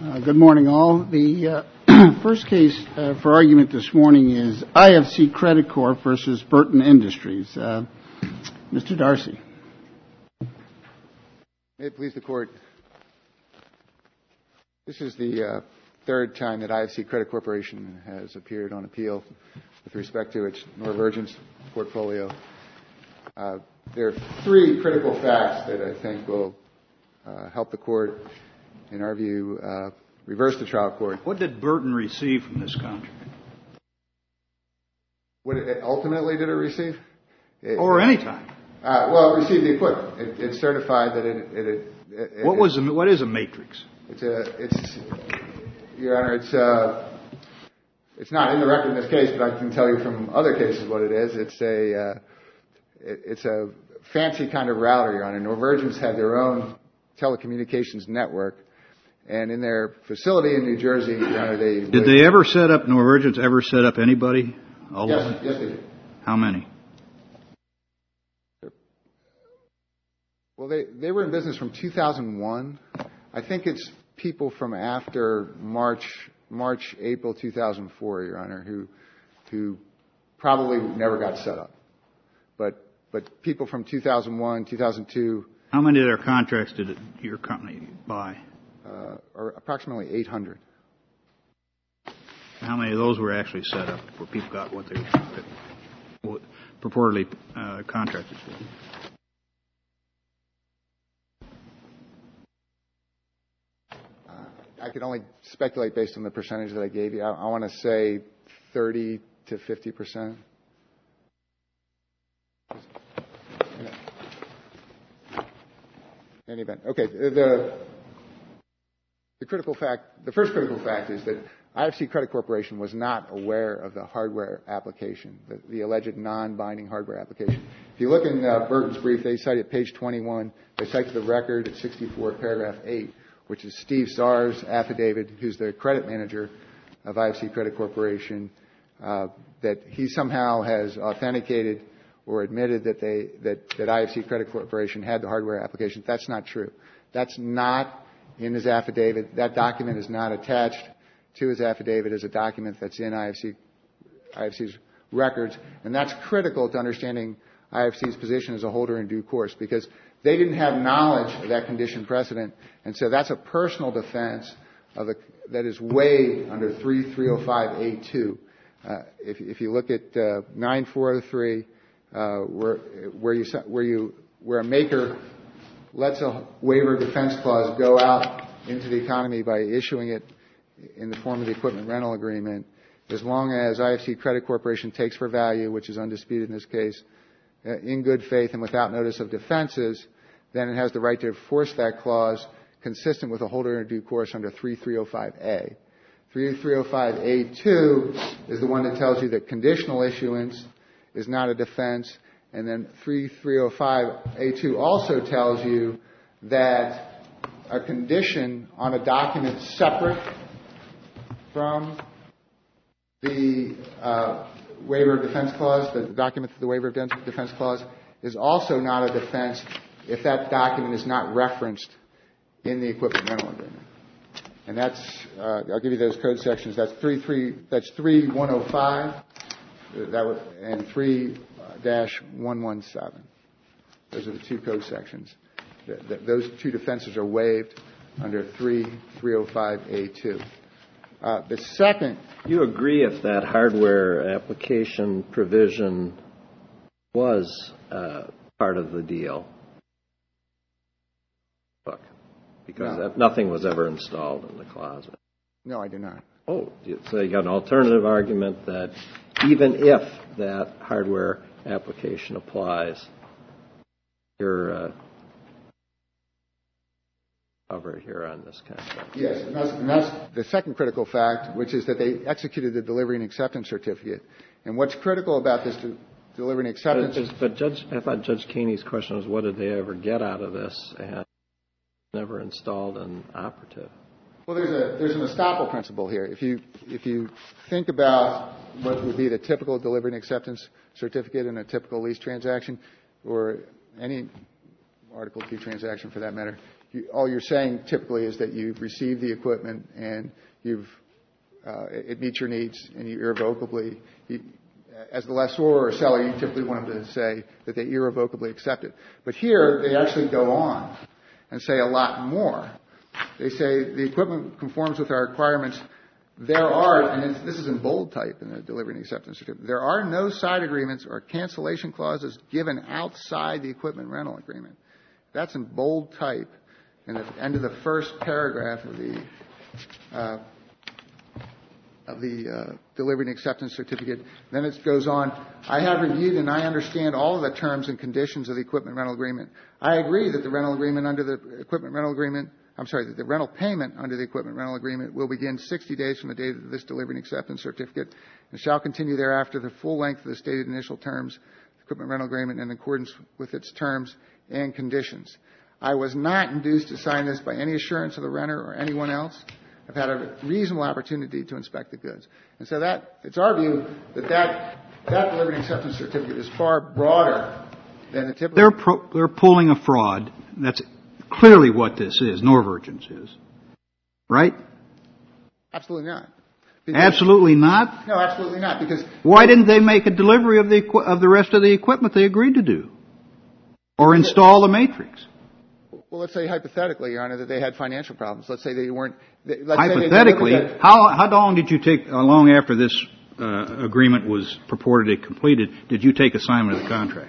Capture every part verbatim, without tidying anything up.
Uh, good morning, all. The uh, first case uh, for argument this morning is I F C Credit Corp versus Burton Industries. Uh, Mister Darcy. May it please the Court. This is the uh, third time that I F C Credit Corporation has appeared on appeal with respect to its Norvergence portfolio. Uh, there are three critical facts that I think will uh, help the Court, in our view, uh, reverse the trial court. What did Burton receive from this contract? What it, ultimately did it receive? It, or any time? Uh, well, it received the equipment. It, it certified that it. it, it, it what was a, what is a matrix? It's a. It's Your Honor. It's uh It's not in the record in this case, but I can tell you from other cases what it is. It's a. Uh, it, it's a fancy kind of router, Your Honor. Norvergence had their own telecommunications network, and in their facility in New Jersey, Your Honor, they did would, they ever set up Norvergence? Ever set up anybody? All yes, of yes, they did. How many? Well, they they were in business from two thousand one. I think it's people from after March, March, April two thousand four, Your Honor, who who probably never got set up, but but people from two thousand one, two thousand two. How many of their contracts did it, your company buy? Uh, or approximately eight hundred. How many of those were actually set up where people got what they what purportedly uh, contracted for? Uh, I can only speculate based on the percentage that I gave you. I, I want to say thirty to fifty percent. In any event, okay. The the critical fact, the first critical fact, is that I F C Credit Corporation was not aware of the hardware application, the, the alleged non-binding hardware application. If you look in uh, Burton's brief, they cite at page twenty-one. They cite the record at sixty-four, paragraph eight, which is Steve Czar's affidavit, who's the credit manager of I F C Credit Corporation, uh, that he somehow has authenticated or admitted that they that, that I F C Credit Corporation had the hardware application. That's not true. That's not in his affidavit. That document is not attached to his affidavit as a document that's in I F C, I F C's records. And that's critical to understanding I F C's position as a holder in due course, because they didn't have knowledge of that condition precedent. And so that's a personal defense of the, that is waived under three three oh five A two. Uh, if, if you look at uh, nine four oh three, Uh, where, where you where you where a maker lets a waiver defense clause go out into the economy by issuing it in the form of the equipment rental agreement, as long as I F C Credit Corporation takes for value, which is undisputed in this case, uh, in good faith and without notice of defenses, then it has the right to enforce that clause consistent with a holder in due course under three three oh five A. three three oh five A two is the one that tells you that conditional issuance is not a defense, and then three three oh five A two also tells you that a condition on a document separate from the uh, waiver of defense clause, the document to the waiver of defense clause, is also not a defense if that document is not referenced in the equipment rental agreement. And that's, uh, I'll give you those code sections. That's three three. That's three one oh five. That was, and three dash one one seven. Those are the two code sections. The, the, those two defenses are waived under three three oh five A two. Uh, the second. You agree if that hardware application provision was uh, part of the deal? Look, because no. that, nothing was ever installed in the closet. No, I do not. Oh, so you got an alternative argument that even if that hardware application applies, you're uh, covered here on this contract. Yes, and that's, and that's the second critical fact, which is that they executed the delivery and acceptance certificate. And what's critical about this de- delivery and acceptance? But, but Judge, I thought Judge Keeney's question was, what did they ever get out of this, and never installed an operative? Well, there's a there's an estoppel principle here. If you if you think about what would be the typical delivery and acceptance certificate in a typical lease transaction, or any Article two transaction for that matter, you, all you're saying typically is that you've received the equipment and you've uh, it meets your needs, and you irrevocably, you, as the lessor or seller, you typically want them to say that they irrevocably accept it. But here, they actually go on and say a lot more. They say the equipment conforms with our requirements. There are, and it's, this is in bold type in the delivery and acceptance certificate, there are no side agreements or cancellation clauses given outside the equipment rental agreement. That's in bold type in the end of the first paragraph of the uh, of the uh, delivery and acceptance certificate. Then it goes on, I have reviewed and I understand all of the terms and conditions of the equipment rental agreement. I agree that the rental agreement under the equipment rental agreement, I'm sorry, that the rental payment under the equipment rental agreement will begin sixty days from the date of this delivery and acceptance certificate and shall continue thereafter the full length of the stated initial terms, equipment rental agreement in accordance with its terms and conditions. I was not induced to sign this by any assurance of the renter or anyone else. I've had a reasonable opportunity to inspect the goods. And so that, it's our view that that, that delivery and acceptance certificate is far broader than the typical. They're, pro, they're pulling a fraud. That's clearly what this is, Norvirgins is. Right? Absolutely not. Because, absolutely not? No, absolutely not. Because why didn't they make a delivery of the, of the rest of the equipment they agreed to do? Or install the matrix? Well, let's say hypothetically, Your Honor, that they had financial problems. Let's say they weren't. They, let's hypothetically, say they how how long did you take? How long after this uh, agreement was purportedly completed did you take assignment of the contract?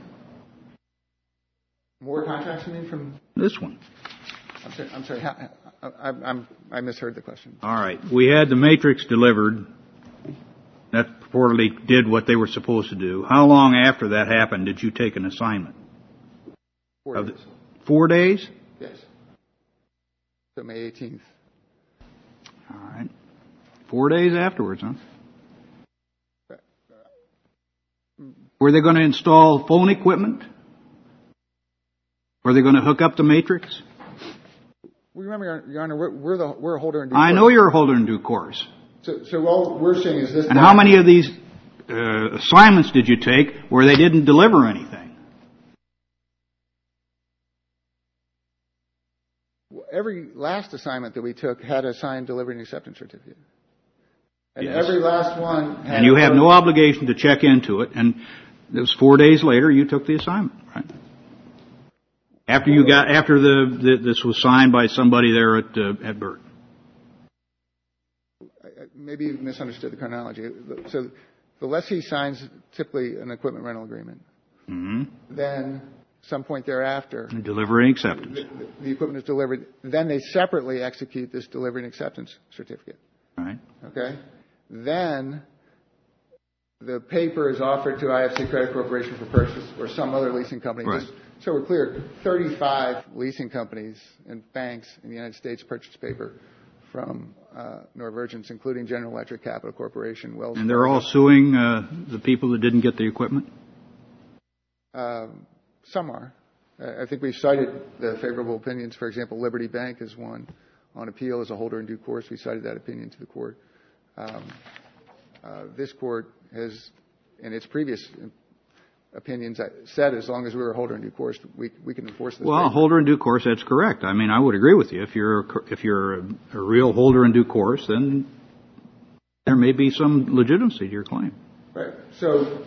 More contracts, you mean, from this one? I'm sorry. I'm sorry. How, I, I'm, I misheard the question. All right, we had the matrix delivered. That purportedly did what they were supposed to do. How long after that happened did you take an assignment? Four days. The, four days? Yes. So May eighteenth. All right. Four days afterwards, huh? Were they going to install phone equipment? Were they going to hook up the matrix? Well, remember, Your Honor, we're, we're the we're a holder in due I course. know you're a holder in due course. So, so all we're saying is this. And how many of these uh, assignments did you take where they didn't deliver anything? Every last assignment that we took had a signed delivery and acceptance certificate. And yes. every last one had... And you have no obligation to check into it, and it was four days later you took the assignment, right? After you got, after the, the this was signed by somebody there at, uh, at Burton. Maybe you misunderstood the chronology. So the lessee signs typically an equipment rental agreement. Mm-hmm. Then... some point thereafter, delivery and acceptance. The, the equipment is delivered. Then they separately execute this delivery and acceptance certificate. Right. Okay. Then the paper is offered to I F C Credit Corporation for purchase or some other leasing company. Right. Just so we're clear, thirty-five leasing companies and banks in the United States purchased paper from uh, Norvirgins, including General Electric, Capital Corporation, Wells. And they're all suing uh, the people that didn't get the equipment? Um, Some are. Uh, I think we've cited the favorable opinions. For example, Liberty Bank is one on appeal as a holder in due course. We cited that opinion to the court. Um, uh, this court has, in its previous opinions, said as long as we were a holder in due course, we, we can enforce this. Well, paper. Holder in due course, that's correct. I mean, I would agree with you. If you're if you're a, a real holder in due course, then there may be some legitimacy to your claim. Right. So.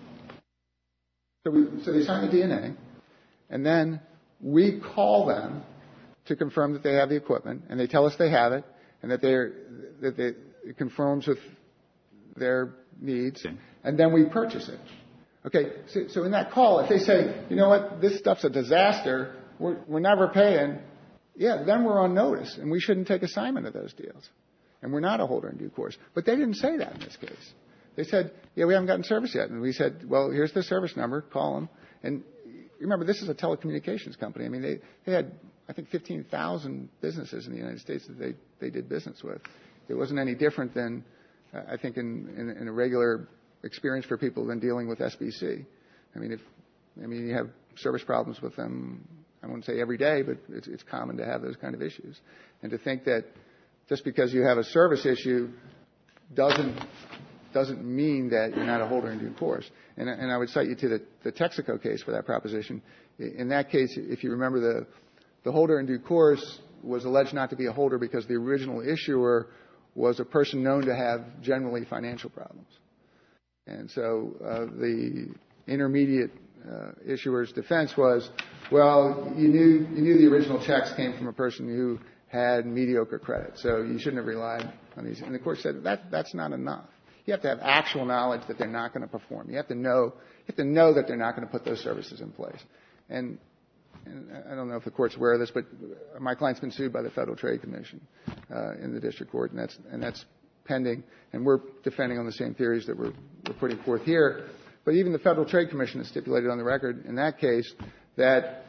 So, we, so they sign the D N A, and then we call them to confirm that they have the equipment, and they tell us they have it, and that they're that they, it conforms with their needs, okay. And then we purchase it. Okay. So, so in that call, if they say, you know what, this stuff's a disaster, we're, we're never paying, yeah, then we're on notice, and we shouldn't take assignment of those deals, and we're not a holder in due course. But they didn't say that in this case. They said, yeah, we haven't gotten service yet. And we said, well, here's the service number. Call them. And remember, this is a telecommunications company. I mean, they, they had, I think, fifteen thousand businesses in the United States that they, they did business with. It wasn't any different than, uh, I think, in, in, in a regular experience for people than dealing with S B C. I mean, if I mean, you have service problems with them, I won't say every day, but it's, it's common to have those kind of issues. And to think that just because you have a service issue doesn't doesn't mean that you're not a holder in due course. And, and I would cite you to the, the Texaco case for that proposition. In that case, if you remember, the the holder in due course was alleged not to be a holder because the original issuer was a person known to have generally financial problems. And so uh, the intermediate uh, issuer's defense was, well, you knew, you knew the original checks came from a person who had mediocre credit, so you shouldn't have relied on these. And the court said that that's not enough. You have to have actual knowledge that they're not going to perform. You have to know, you have to know that they're not going to put those services in place. And, and I don't know if the court's aware of this, but my client's been sued by the Federal Trade Commission uh, in the district court, and that's and that's pending. And we're defending on the same theories that we're, we're putting forth here. But even the Federal Trade Commission has stipulated on the record in that case that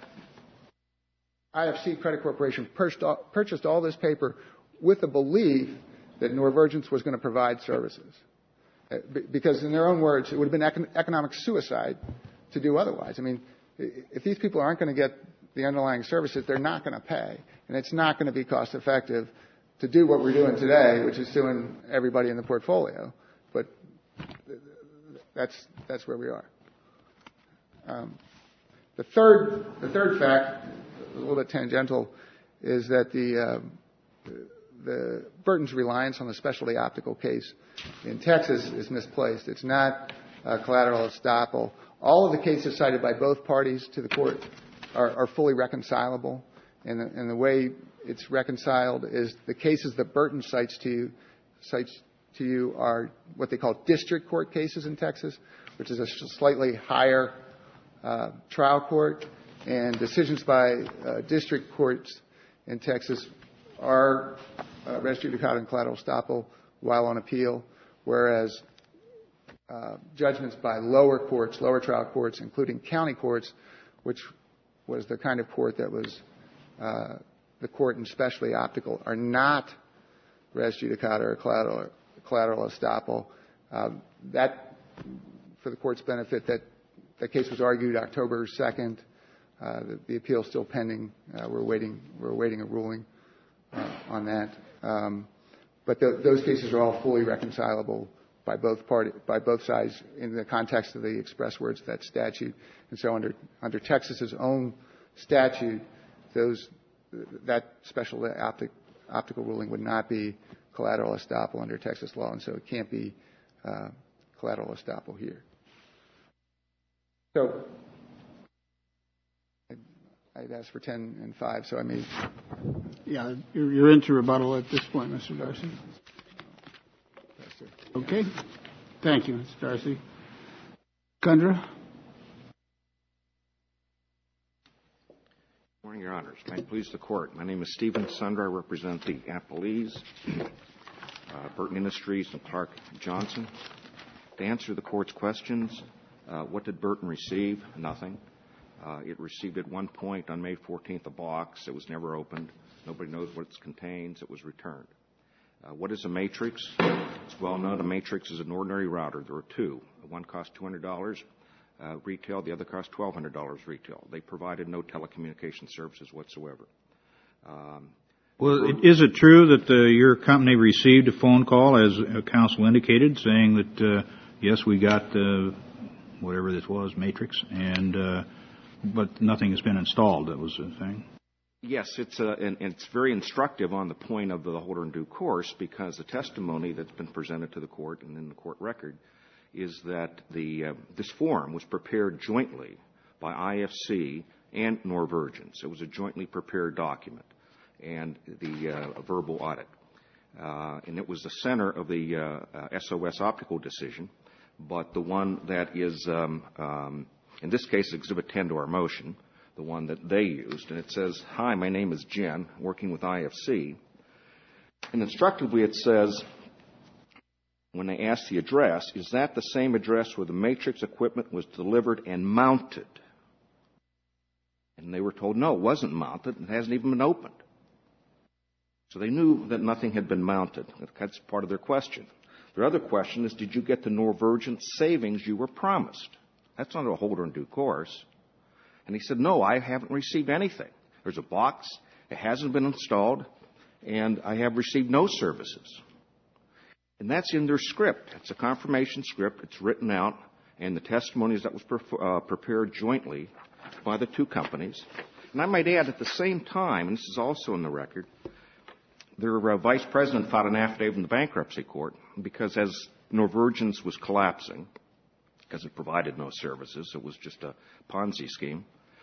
I F C Credit Corporation purchased all this paper with the belief that Norvergence was going to provide services. Because in their own words, it would have been economic suicide to do otherwise. I mean, if these people aren't going to get the underlying services, they're not going to pay. And it's not going to be cost effective to do what we're doing today, which is suing everybody in the portfolio. But that's, that's where we are. Um, the third, the third fact, a little bit tangential, is that the, uh, the Burton's reliance on the specialty optical case in Texas is misplaced. It's not uh, collateral estoppel. All of the cases cited by both parties to the court are, are fully reconcilable, and the, and the way it's reconciled is the cases that Burton cites to you, cites to you are what they call district court cases in Texas, which is a slightly higher uh, trial court, and decisions by uh, district courts in Texas are uh, res judicata and collateral estoppel while on appeal, whereas uh, judgments by lower courts, lower trial courts, including county courts, which was the kind of court that was uh, the court in specialty optical, are not res judicata or collateral, collateral estoppel. Um, that, for the court's benefit, that that case was argued October second. Uh, the, the appeal is still pending. Uh, we're waiting. We're awaiting a ruling uh, on that. Um, but the, those cases are all fully reconcilable by both party, by both sides in the context of the express words of that statute. And so, under under Texas's own statute, those that special optic, optical ruling would not be collateral estoppel under Texas law, and so it can't be uh, collateral estoppel here. So, I'd asked for ten and five, so I may. Yeah, you're, you're into rebuttal at this point, Mister Darcy. Okay. Thank you, Mister Darcy. Kundra. Good morning, Your Honors. May it please the Court. My name is Stephen Sundra. I represent the Appellees, uh, Burton Industries, and Clark Johnson. To answer the Court's questions, uh, what did Burton receive? Nothing. Uh, it received at one point on May fourteenth a box. It was never opened. Nobody knows what it contains. It was returned. Uh, what is a matrix? It's well known a matrix is an ordinary router. There are two. One costs two hundred dollars uh, retail. The other costs twelve hundred dollars retail. They provided no telecommunication services whatsoever. Um, well, is it true that uh, your company received a phone call, as counsel indicated, saying that, uh, yes, we got uh, whatever this was, matrix, and uh, but nothing has been installed? That was the thing. Yes, it's a, and it's very instructive on the point of the holder in due course, because the testimony that's been presented to the court and in the court record is that the uh, this form was prepared jointly by I F C and Norvergence. It was a jointly prepared document, and the uh, verbal audit, uh, and it was the center of the uh, uh, S O S optical decision. But the one that is, um, um, in this case, Exhibit ten to our motion, the one that they used, and it says, "Hi, my name is Jen, working with I F C." And instructively it says, when they asked the address, is that the same address where the matrix equipment was delivered and mounted? And they were told, no, it wasn't mounted. It hasn't even been opened. So they knew that nothing had been mounted. That's part of their question. Their other question is, did you get the Norvergence savings you were promised? That's not a holder in due course. And he said, no, I haven't received anything. There's a box. It hasn't been installed. And I have received no services. And that's in their script. It's a confirmation script. It's written out. And the testimony is that was pre- uh, prepared jointly by the two companies. And I might add, at the same time, and this is also in the record, their uh, vice president filed an affidavit in the bankruptcy court because as Norvirgins was collapsing, because it provided no services, it was just a Ponzi scheme,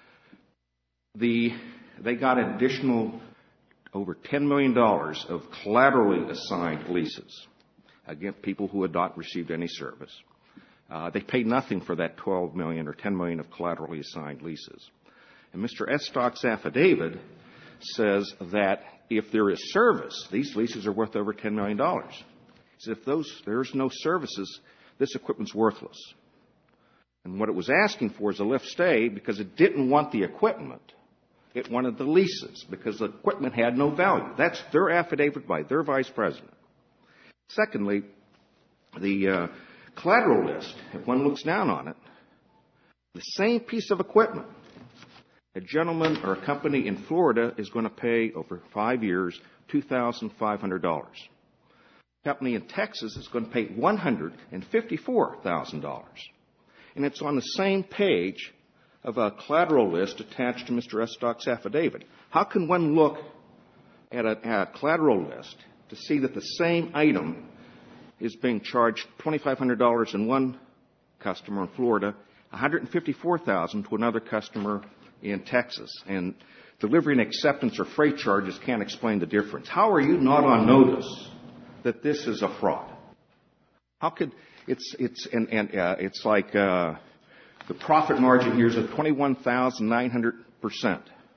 the, they got an additional over ten million dollars of collaterally assigned leases against people who had not received any service. Uh, they paid nothing for that twelve million dollars or ten million dollars of collaterally assigned leases. And Mister Estock's affidavit says that if there is service, these leases are worth over ten million dollars. He said if those, there's no services, this equipment's worthless. And what it was asking for is a lift stay because it didn't want the equipment. It wanted the leases because the equipment had no value. That's their affidavit by their vice president. Secondly, the uh, collateral list, if one looks down on it, the same piece of equipment, a gentleman or a company in Florida is going to pay over five years two thousand five hundred dollars. A company in Texas is going to pay one hundred fifty-four thousand dollars. And it's on the same page of a collateral list attached to Mister Estock's affidavit. How can one look at a, at a collateral list to see that the same item is being charged two thousand five hundred dollars in one customer in Florida, one hundred fifty-four thousand dollars to another customer in Texas, and delivery and acceptance or freight charges can't explain the difference? How are you not on notice that this is a fraud? How could it's it's and, and uh, it's like uh, the profit margin here is at twenty-one thousand nine hundred percent,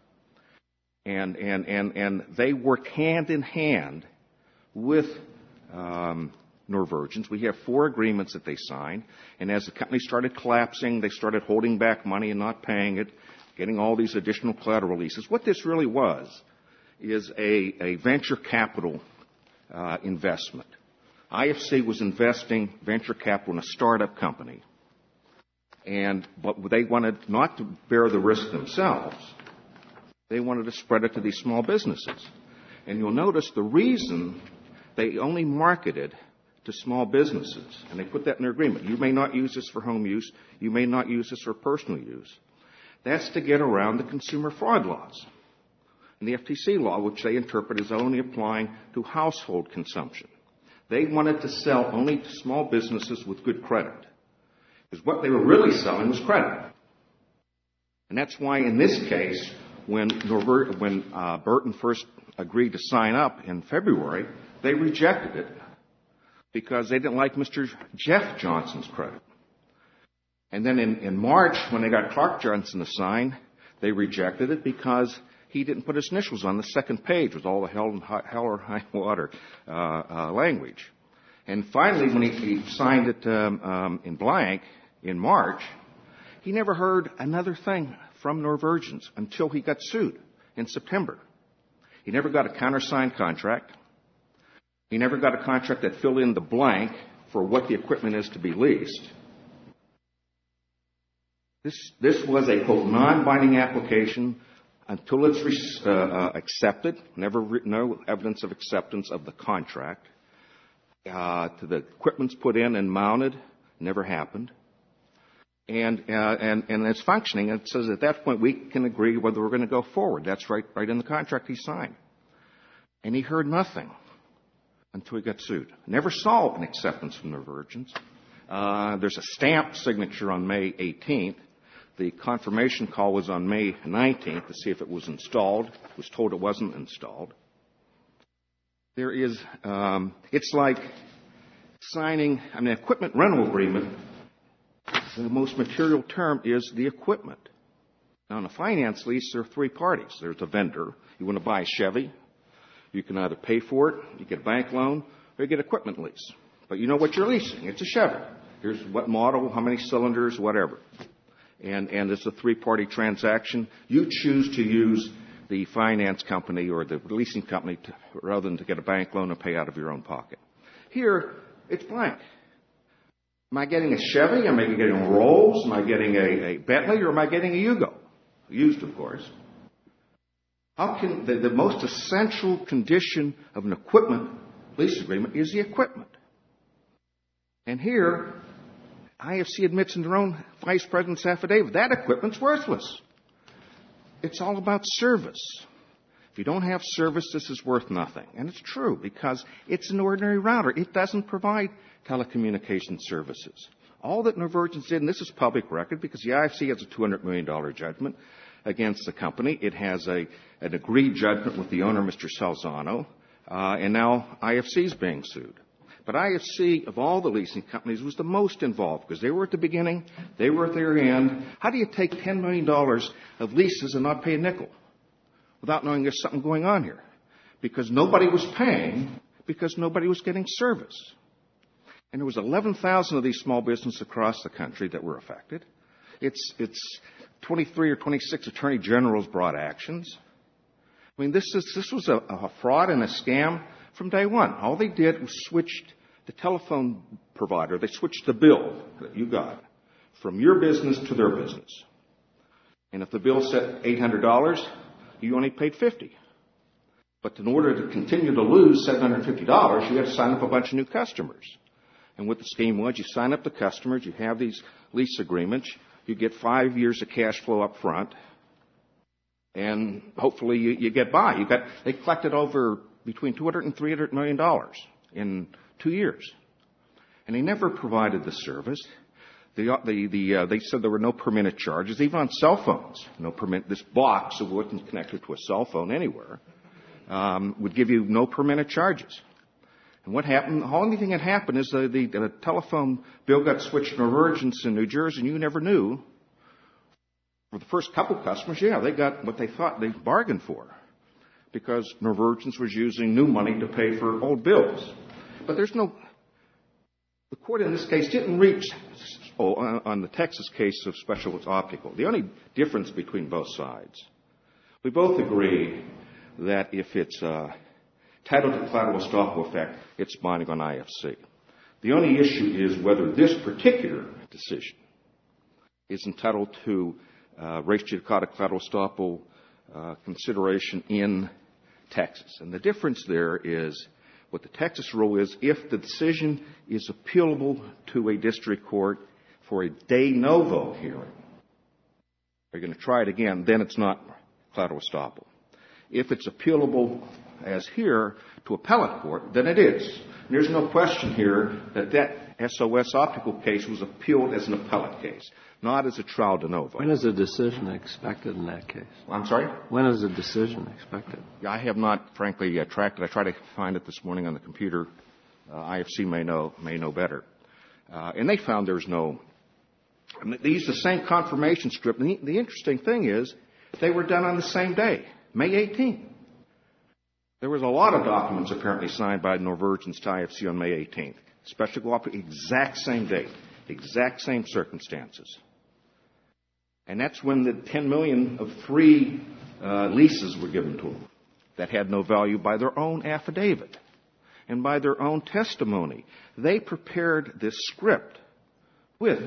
and and and and they work hand in hand with um, Norvirgins. We have four agreements that they signed, and as the company started collapsing, they started holding back money and not paying it, getting all these additional collateral leases. What this really was is a, a venture capital uh, investment. I F C was investing venture capital in a startup company, and but they wanted not to bear the risk themselves. They wanted to spread it to these small businesses. And you'll notice the reason they only marketed to small businesses, and they put that in their agreement. You may not use this for home use. You may not use this for personal use. That's to get around the consumer fraud laws and the F T C law, which they interpret as only applying to household consumption. They wanted to sell only to small businesses with good credit, because what they were really selling was credit. And that's why in this case, when, Norver, when uh, Burton first agreed to sign up in February, they rejected it because they didn't like Mister Jeff Johnson's credit. And then in, in March, when they got Clark Johnson to sign, they rejected it because he didn't put his initials on the second page with all the hell, and high, hell or high water uh, uh, language. And finally, when he, he signed it um, um, in blank in March, he never heard another thing from Norvirgins until he got sued in September. He never got a countersigned contract. He never got a contract that filled in the blank for what the equipment is to be leased. This, this was a, quote, non-binding application until it's uh, uh, accepted, never re- no evidence of acceptance of the contract. Uh, to the equipment's put in and mounted, never happened. And, uh, and, and it's functioning. It says at that point we can agree whether we're going to go forward. That's right, right in the contract he signed. And he heard nothing until he got sued. Never saw an acceptance from Norvirgins. Uh, there's a stamped signature on May eighteenth. The confirmation call was on May nineteenth to see if it was installed. Was told it wasn't installed. There is, um, it's like signing an equipment rental agreement. The most material term is the equipment. Now, in a finance lease, there are three parties. There's a vendor. You want to buy a Chevy, you can either pay for it, you get a bank loan, or you get equipment lease. But you know what you're leasing. It's a Chevy. Here's what model, how many cylinders, whatever. And, and it's a three-party transaction. You choose to use the finance company or the leasing company to, rather than to get a bank loan and pay out of your own pocket. Here, it's blank. Am I getting a Chevy? Am I getting a Rolls? Am I getting a, a Bentley? Or am I getting a Yugo? Used, of course. How can the, the most essential condition of an equipment lease agreement is the equipment. And here, I F C admits in their own vice president's affidavit, that equipment's worthless. it's all about service. If you don't have service, this is worth nothing. And it's true, because it's an ordinary router. It doesn't provide telecommunication services. All that Norvergence did, and this is public record, because the I F C has a two hundred million dollars judgment against the company. It has a, an agreed judgment with the owner, Mister Salzano, uh, and now I F C is being sued. But I F C, of all the leasing companies, was the most involved, because they were at the beginning, they were at their end. How do you take ten million dollars of leases and not pay a nickel without knowing there's something going on here? Because nobody was paying, because nobody was getting service. And there was eleven thousand of these small businesses across the country that were affected. It's, it's twenty-three or twenty-six attorney generals brought actions. I mean, this, is, this was a, a fraud and a scam from day one. All they did was switched the telephone provider. They switched the bill that you got from your business to their business. And if the bill said eight hundred dollars, you only paid fifty dollars. But in order to continue to lose seven hundred fifty dollars, you had to sign up a bunch of new customers. And what the scheme was, you sign up the customers, you have these lease agreements, you get five years of cash flow up front, and hopefully you, you get by. You got, they collected over between two hundred and three hundred million dollars in two years. And they never provided the service. The, the, the, uh, they said there were no per minute charges, even on cell phones. No per minute, this box that wasn't connected to a cell phone anywhere um, would give you no per minute charges. And what happened, the only thing that happened is the, the, the telephone bill got switched to Norvergence in New Jersey, and you never knew. For the first couple customers, yeah, they got what they thought they bargained for, because Norvergence was using new money to pay for old bills. But there's no, the court in this case didn't reach oh, on, on the Texas case of Special Optical. The only difference between both sides, we both agree that if it's uh, titled to collateral estoppel effect, it's binding on I F C. The only issue is whether this particular decision is entitled to uh, res judicata collateral estoppel uh, consideration in Texas. And the difference there is what the Texas rule is: if the decision is appealable to a district court for a de novo hearing, they're going to try it again, then it's not collateral estoppel. If it's appealable, as here, to appellate court, then it is. And there's no question here that that S O S Optical case was appealed as an appellate case, not as a trial de novo. When is a decision expected in that case? I'm sorry? When is a decision expected? I have not, frankly, uh, tracked it. I tried to find it this morning on the computer. Uh, I F C may know may know better. Uh, and they found there's no. I mean, they used the same confirmation script. And the, the interesting thing is, they were done on the same day, May eighteenth. There was a lot of documents apparently signed by Norvergence to I F C on May eighteenth. Special cooperative, exact same date, exact same circumstances. And that's when the ten million of free uh, leases were given to them that had no value by their own affidavit and by their own testimony. They prepared this script with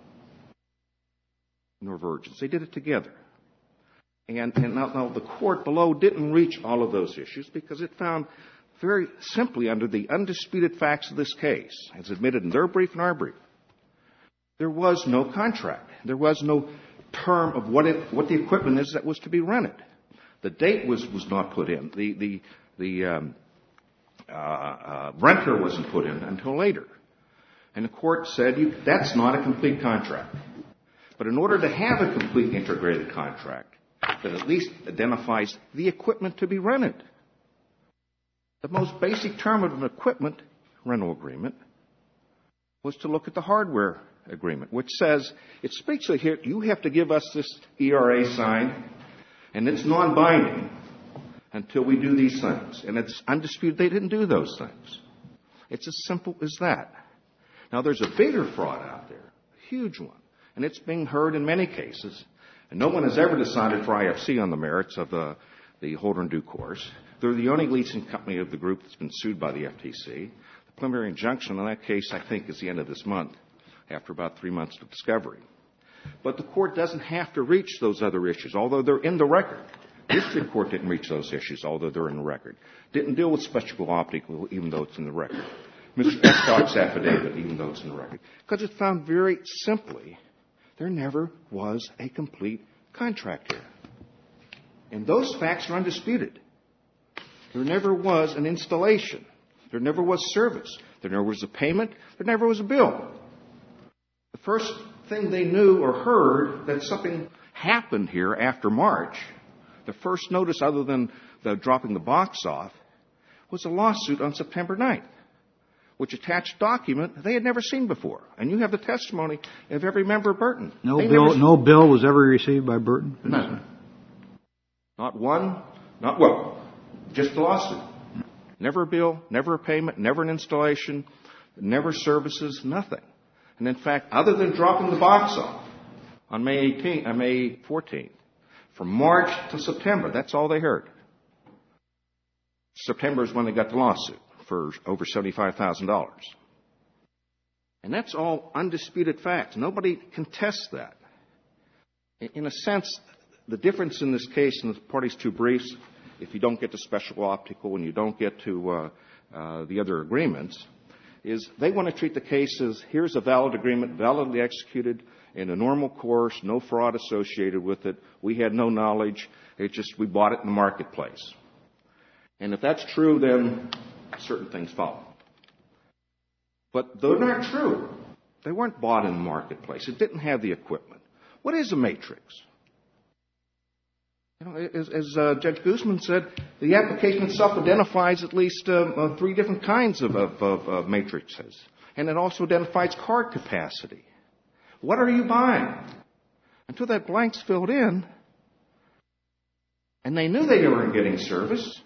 Norvergence. They did it together. And, and now, now the court below didn't reach all of those issues because it found very simply, under the undisputed facts of this case, as admitted in their brief and our brief, there was no contract. There was no term of what it, what the equipment is that was to be rented. The date was, was not put in. The, the, the um, uh, uh, renter wasn't put in until later. And the court said, you, that's not a complete contract. But in order to have a complete integrated contract that at least identifies the equipment to be rented, the most basic term of an equipment rental agreement was to look at the hardware agreement, which says, it speaks of here, you have to give us this E R A sign, and it's non-binding until we do these things. And it's undisputed they didn't do those things. It's as simple as that. Now, there's a bigger fraud out there, a huge one, and it's being heard in many cases. And no one has ever decided for I F C on the merits of the, the holder in due course. They're the only leasing company of the group that's been sued by the F T C. The preliminary injunction in that case, I think, is the end of this month, after about three months of discovery. But the court doesn't have to reach those other issues, although they're in the record. District court didn't reach those issues, although they're in the record. Didn't deal with Special Optical, even though it's in the record. Mister Escott's affidavit, even though it's in the record. Because it found very simply there never was a complete contract here. And those facts are undisputed. There never was an installation. There never was service. There never was a payment. There never was a bill. The first thing they knew or heard that something happened here after March, the first notice other than the dropping the box off, was a lawsuit on September ninth, which attached a document they had never seen before. And you have the testimony of every member of Burton. No they bill, never... no bill was ever received by Burton? None. Not one, not well, just a lawsuit. Never a bill, never a payment, never an installation, never services, nothing. And in fact, other than dropping the box off on May eighteenth, on May fourteenth, from March to September, that's all they heard. September is when they got the lawsuit for over seventy-five thousand dollars. And that's all undisputed facts. Nobody contests that. In a sense, the difference in this case in the parties' two briefs, if you don't get to special optical and you don't get to uh, uh, the other agreements, is they want to treat the case as here's a valid agreement, validly executed in a normal course, no fraud associated with it. We had no knowledge. It's just we bought it in the marketplace. And if that's true, then certain things follow. But they're not true. They weren't bought in the marketplace. It didn't have the equipment. What is a matrix? You know, as, as uh, Judge Guzman said, the application itself identifies at least uh, uh, three different kinds of, of, of, of matrices. And it also identifies card capacity. What are you buying? Until that blank's filled in, and they knew they weren't getting service,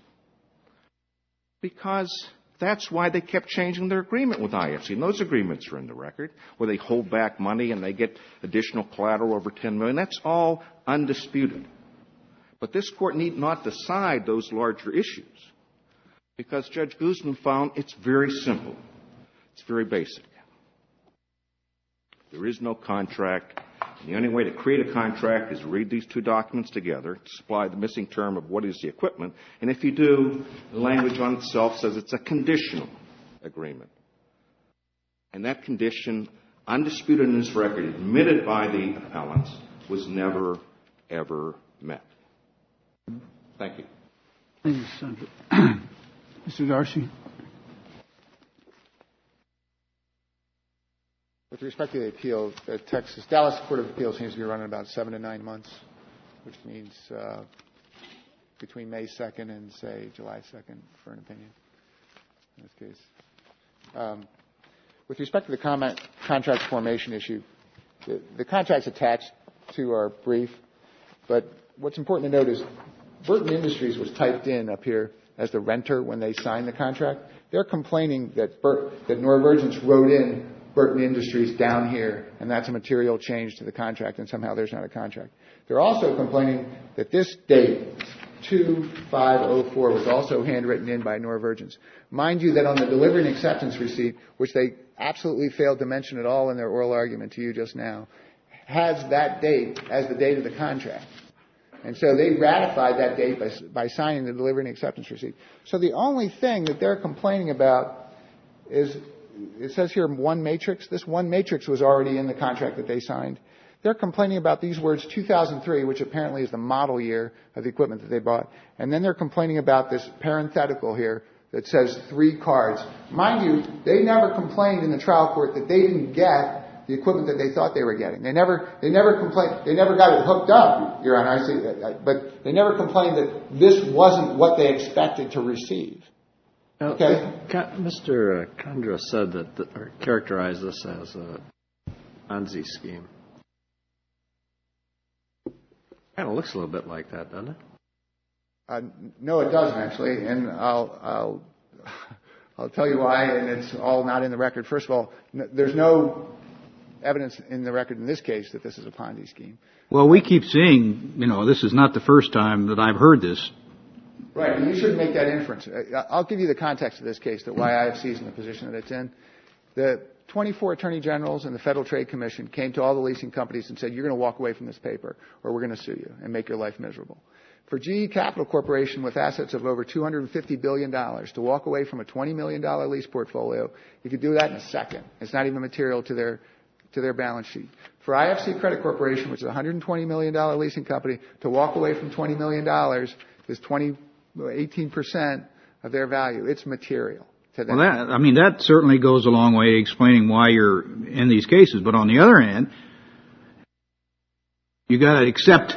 because that's why they kept changing their agreement with I F C. And those agreements are in the record, where they hold back money and they get additional collateral over ten million dollars. That's all undisputed. But this court need not decide those larger issues, because Judge Guzman found it's very simple. It's very basic. There is no contract. And the only way to create a contract is read these two documents together to supply the missing term of what is the equipment. And if you do, the language on itself says it's a conditional agreement. And that condition, undisputed in this record, admitted by the appellants, was never, ever met. Thank you. Thank you, Senator. Mister Darcy. With respect to the appeal, the Texas Dallas Court of Appeals seems to be running about seven to nine months, which means uh, between May second and, say, July second for an opinion in this case. Um, with respect to the comment, contract formation issue, the, the contract's attached to our brief, but what's important to note is Burton Industries was typed in up here as the renter when they signed the contract. They're complaining that, Bur- that Norvergence wrote in Burton Industries down here, and that's a material change to the contract, and somehow there's not a contract. They're also complaining that this date, two five oh four, was also handwritten in by Norvergence. Mind you that on the delivery and acceptance receipt, which they absolutely failed to mention at all in their oral argument to you just now, has that date as the date of the contract. And so they ratified that date by, by signing the delivery and acceptance receipt. So the only thing that they're complaining about is, it says here one matrix. This one matrix was already in the contract that they signed. They're complaining about these words two thousand three, which apparently is the model year of the equipment that they bought. And then they're complaining about this parenthetical here that says three cards. Mind you, they never complained in the trial court that they didn't get the equipment that they thought they were getting. They never, they never complained, they never got it hooked up, Your Honor, I see that, but they never complained that this wasn't what they expected to receive. Now, Okay. Mister Condra said that, the, or characterized this as a Ponzi scheme. Kind of looks a little bit like that, doesn't it? Uh, no, it doesn't actually, and I'll, I'll, I'll tell you why, and it's all not in the record. First of all, n- there's no evidence in the record in this case that this is a Ponzi scheme. Well, we keep seeing, you know, this is not the first time that I've heard this. Right, and you shouldn't make that inference. I'll give you the context of this case, that why I F C is in the position that it's in. The twenty-four attorney generals and the Federal Trade Commission came to all the leasing companies and said, you're going to walk away from this paper or we're going to sue you and make your life miserable. For G E Capital Corporation, with assets of over two hundred fifty billion dollars, to walk away from a twenty million dollars lease portfolio, you could do that in a second. It's not even material to their to their balance sheet. For I F C Credit Corporation, which is a one hundred twenty million dollars leasing company, to walk away from twenty million dollars is twenty, eighteen percent of their value. It's material to them. Well, that, I mean, that certainly goes a long way to explaining why you're in these cases. But on the other hand, you got to accept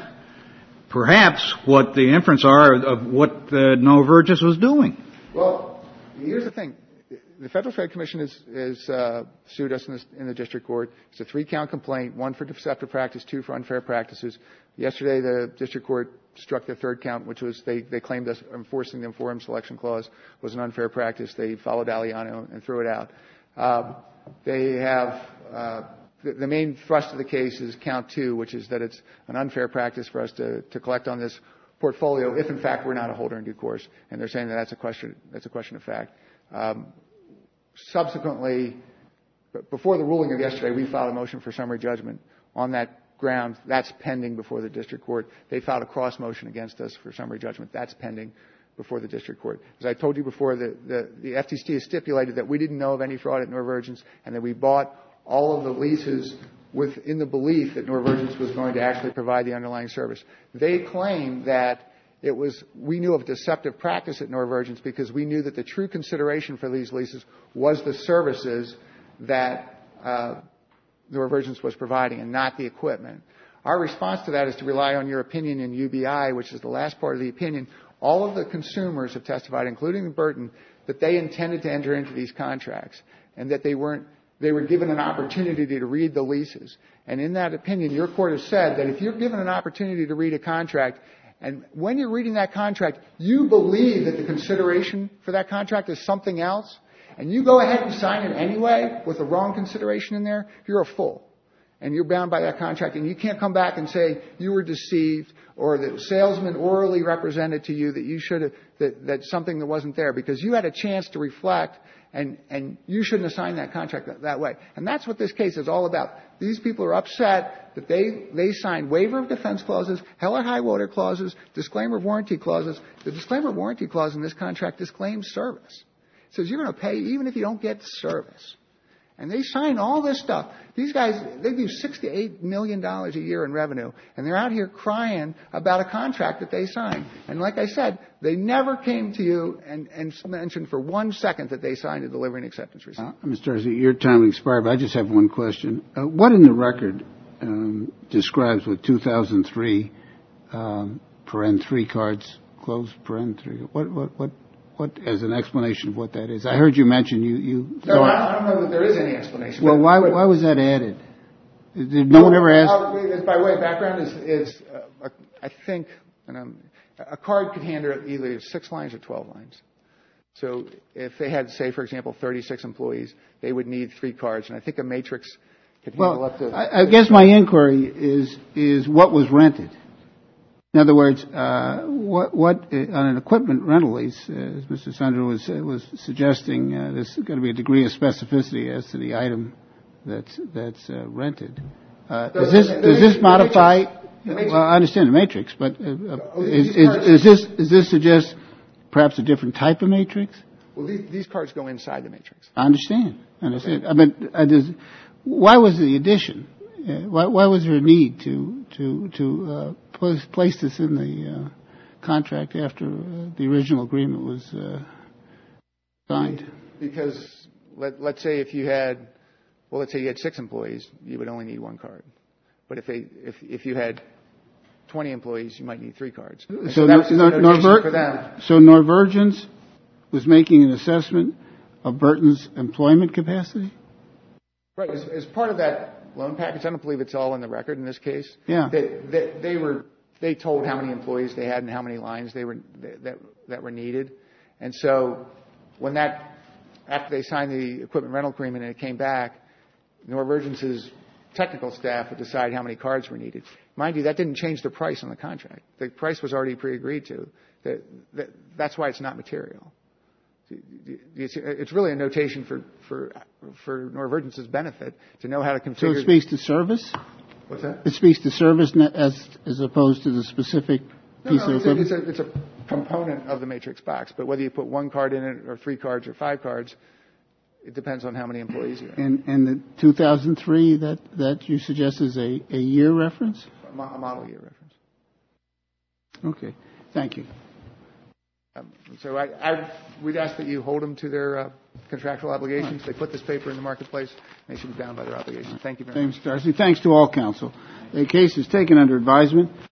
perhaps what the inference are of what uh, Norvergis was doing. Well, here's the thing. The Federal Trade Commission has, has uh, sued us in, this, in the district court. It's a three-count complaint, one for deceptive practice, two for unfair practices. Yesterday, the district court struck the third count, which was they, they claimed us enforcing the forum selection clause was an unfair practice. They followed Aliano and threw it out. Um, they have uh, the, the main thrust of the case is count two, which is that it's an unfair practice for us to, to collect on this portfolio if, in fact, we're not a holder in due course. And they're saying that that's a question, that's a question of fact. Um, Subsequently, before the ruling of yesterday, we filed a motion for summary judgment on that ground. That's pending before the district court. They filed a cross motion against us for summary judgment. That's pending before the district court. As I told you before, the, the, the F T C has stipulated that we didn't know of any fraud at Norvergis and that we bought all of the leases within the belief that Norvergis was going to actually provide the underlying service. They claim that It was, we knew of deceptive practice at Norvergis because we knew that the true consideration for these leases was the services that uh, Norvergis was providing and not the equipment. Our response to that is to rely on your opinion in U B I, which is the last part of the opinion. All of the consumers have testified, including Burton, that they intended to enter into these contracts and that they weren't, they were given an opportunity to read the leases. And in that opinion, your court has said that if you're given an opportunity to read a contract, and when you're reading that contract, you believe that the consideration for that contract is something else, and you go ahead and sign it anyway with the wrong consideration in there, you're a fool. And you're bound by that contract, and you can't come back and say you were deceived or the salesman orally represented to you that you should have, that, that something that wasn't there because you had a chance to reflect and, and you shouldn't have signed that contract that, that way. And that's what this case is all about. These people are upset that they, they signed waiver of defense clauses, hell or high water clauses, disclaimer of warranty clauses. The disclaimer of warranty clause in this contract disclaims service. It says you're going to pay even if you don't get service. And they sign all this stuff. These guys, they do six to eight million dollars a year in revenue, and they're out here crying about a contract that they signed. And like I said, they never came to you and, and mentioned for one second that they signed a delivery and acceptance receipt. Uh, Mister Darcy, your time expired, but I just have one question. Uh, what in the record um, describes what two thousand three um, paren three cards, closed paren three? What what what? What, as an explanation of what that is? I heard you mention you. you no, I don't know that there is any explanation. Well, why why was that added? Did no one ever ask? Uh, by way of background, is, is uh, I think and I'm, a card could handle either six lines or twelve lines. So if they had, say, for example, thirty-six employees, they would need three cards, and I think a matrix could handle well, up to. I, I guess my inquiry is is what was rented. In other words, uh, what, what uh, on an equipment rental lease, uh, as Mister Sandro was uh, was suggesting, uh, there's going to be a degree of specificity as to the item that's that's uh, rented. Uh, the, does this the, the does matrix, this modify? The matrix. Well, I understand the matrix, but uh, oh, is, is, cards, is this is this suggest perhaps a different type of matrix? Well, these, these cards go inside the matrix. I understand. I understand. I mean, I just, why was the addition? Uh, why, why was there a need to to to uh, place, place this in the uh, contract after uh, the original agreement was uh, signed? Because let, let's say if you had, well, let's say you had six employees, you would only need one card. But if they if if you had twenty employees, you might need three cards. And so, so that was Nor- Norver- for them. So Norvergis was making an assessment of Burton's employment capacity? Right. As, as part of that loan package, I don't believe it's all in the record in this case. Yeah. They, they, they were they told how many employees they had and how many lines they were that that were needed, and so when that after they signed the equipment rental agreement and it came back, Norvergis's technical staff would decide how many cards were needed. Mind you, that didn't change the price on the contract. The price was already pre-agreed to. That, that, that's why it's not material. It's really a notation for for for Norvergis's benefit to know how to configure. So it speaks to service? What's that? It speaks to service as as opposed to the specific no, piece no, of it's equipment? A, it's, a, it's a component of the matrix box, but whether you put one card in it or three cards or five cards, It depends on how many employees you have. And, and the two thousand three that, that you suggest is a, a year reference? A, mo- a model year reference. Okay. Thank you. Um, so I, I would ask that you hold them to their uh, contractual obligations. They put this paper in the marketplace. They should be bound by their obligations. Thank you very much. Thanks, Darcy. Thanks to all counsel. The case is taken under advisement.